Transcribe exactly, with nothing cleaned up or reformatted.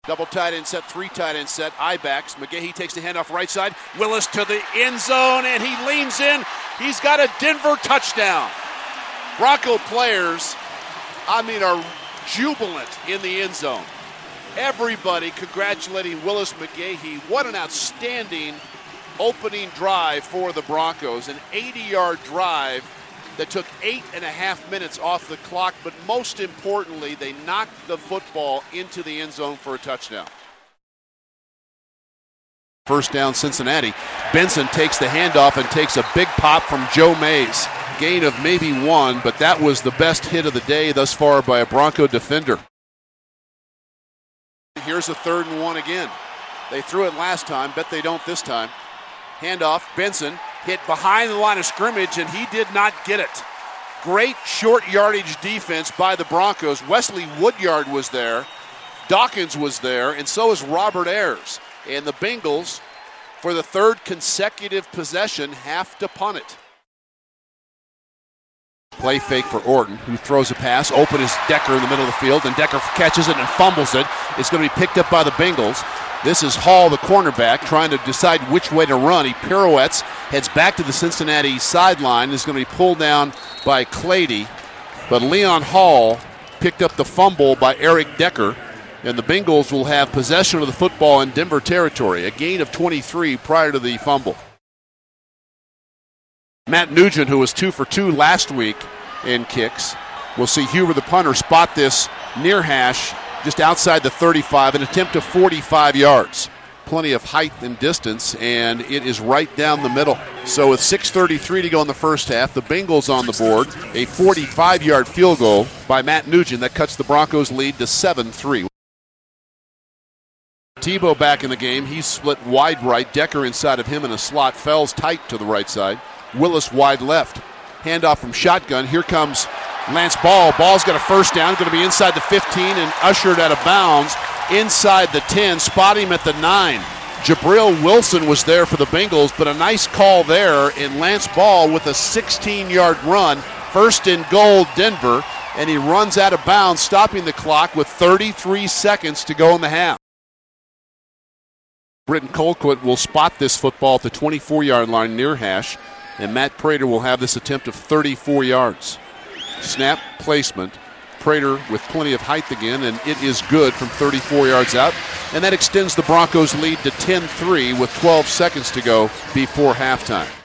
Double tight end set, three tight end set, I-backs. McGahee takes the handoff right side. Willis to the end zone, and he leans in. He's got a Denver touchdown. Bronco players, I mean, are jubilant in the end zone. Everybody congratulating Willis McGahee. What an outstanding opening drive for the Broncos. An eighty-yard drive that took eight and a half minutes off the clock, but most importantly, they knocked the football into the end zone for a touchdown. First down, Cincinnati. Benson takes the handoff and takes a big pop from Joe Mays. Gain of maybe one, but that was the best hit of the day thus far by a Bronco defender. Here's a third and one again. They threw it last time, bet they don't this time. Handoff, Benson hit behind the line of scrimmage, and he did not get it. Great short yardage defense by the Broncos. Wesley Woodyard was there. Dawkins was there, and so is Robert Ayers. And the Bengals, for the third consecutive possession, have to punt it. Play fake for Orton, who throws a pass. Open is Decker in the middle of the field, and Decker catches it and fumbles it. It's going to be picked up by the Bengals. This is Hall, the cornerback, trying to decide which way to run. He pirouettes, heads back to the Cincinnati sideline. Is going to be pulled down by Clady. But Leon Hall picked up the fumble by Eric Decker, and the Bengals will have possession of the football in Denver territory. A gain of twenty-three prior to the fumble. Matt Nugent, who was two for two last week in kicks. We'll see Huber, the punter, spot this near hash just outside the thirty-five, an attempt of forty-five yards. Plenty of height and distance, and it is right down the middle. So with six thirty-three to go in the first half, the Bengals on the board, a forty-five-yard field goal by Matt Nugent that cuts the Broncos' lead to seven three. Tebow back in the game. He's split wide right. Decker inside of him in a slot. Fells tight to the right side. Willis wide left. Handoff from shotgun. Here comes Lance Ball. Ball's got a first down. Going to be inside the fifteen and ushered out of bounds inside the ten. Spot him at the nine. Jabril Wilson was there for the Bengals, but a nice call there in Lance Ball with a sixteen-yard run. First and goal, Denver, and he runs out of bounds, stopping the clock with thirty-three seconds to go in the half. Britton Colquitt will spot this football at the twenty-four-yard line near hash, and Matt Prater will have this attempt of thirty-four yards. Snap placement. Prater with plenty of height again, and it is good from thirty-four yards out. And that extends the Broncos' lead to ten three with twelve seconds to go before halftime.